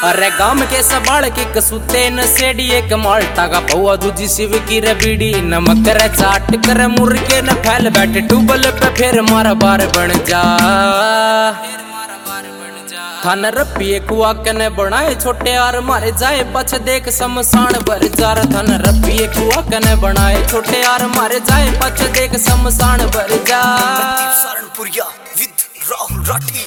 अरे गाम के सबाल की कसूते न सेड़ी एक माल्टा का पौआ दूजी शिव की रबीड़ी नमक रे चाट कर मुर्गे न फैल बैठे टूबल पे फिर मारा बार बन जा थान रपिए कुआ कने बनाए छोटे यार मारे जाए पछ देख शमशान भर जार थान रपिए कुआ कने बनाए छोटे यार मारे जाए पछ देख शमशान भर जा सारनपुरिया विद राहुल राठी।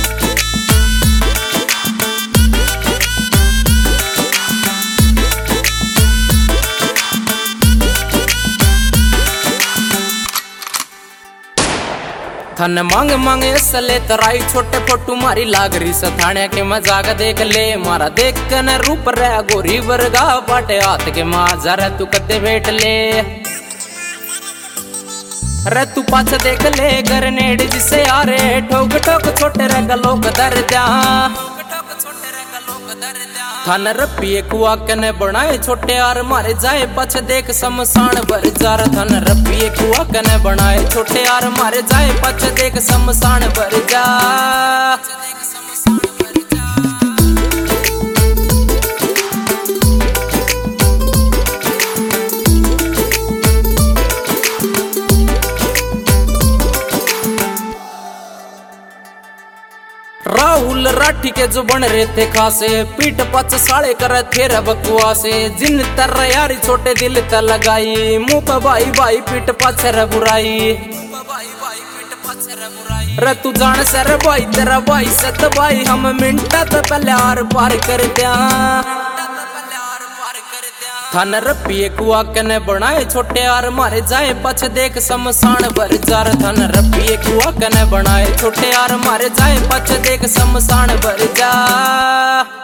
थन मांग मांग असले तराई छोटे फोटू मारी लाग रही सथाण्या के मजाक देख ले मारा देख कने रूप रे गोरी वर्गा पाटे हाथ के माजा रे तू कते बैठ ले रे तू पाछ देख ले गरनेड जिसे यारे ठोक ठोक छोटे रे गलोक दर जा थान रपिए कुआ कने बनाए छोटे यार मारे जाए पछ देख शमशान भर जार थान रपिए कुआ कने बनाए छोटे यार मारे जाए पछ देख शमशान भर जा। राहुल राठी के जो बन रहे थे खासे पीठ पच साले कर थे बकुआ से जिन तर यारी छोटे दिल त लगाई मुंह पे भाई भाई पीठ पच रे बुराई रे तू जान सर भाई तेरा भाई सत भाई हम मिनटा तो पहले आर पार कर दिया थान रपिए कुआ कने बनाए छोटे यार मारे जाए पछ देख शमशान भर जार थान रपिए कुआ कने बनाए छोटे यार मारे जाए पछ देख शमशान भर जा।